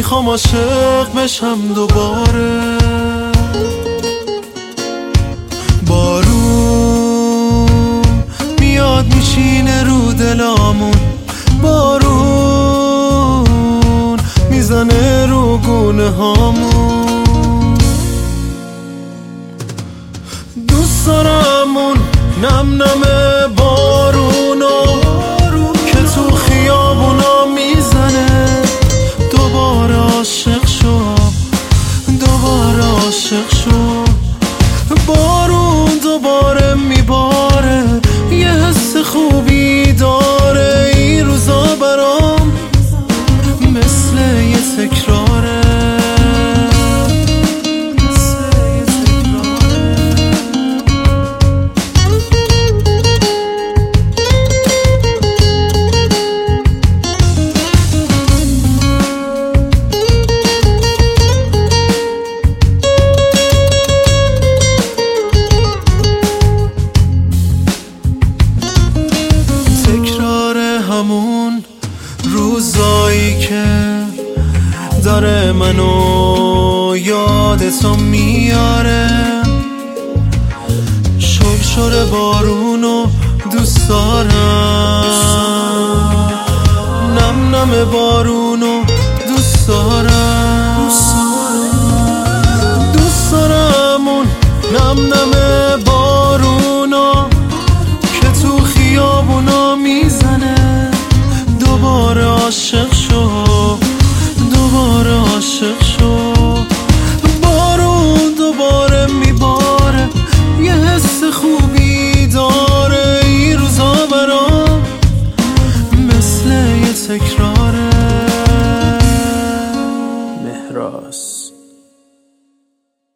میخوام عاشق بشم دوباره. بارون میاد میشینه رو دلامون، بارون میزنه رو گونه هامون. دوست دارمون نم نم بارونو که تو خیابونا میزنه. دوباره عاشق شو، دوباره عاشق شو. بارون دوباره میباره، یه حس خوبی داره. این روزا برام مثل یه تکراره. همون روزایی که داره منو یادتو میاره. شل بارونو دوست دارم، نم نم بارونو دوست دارم. دوست دارم اون نم نم بارونو که تو خیابونا میزنه. دوباره عاشق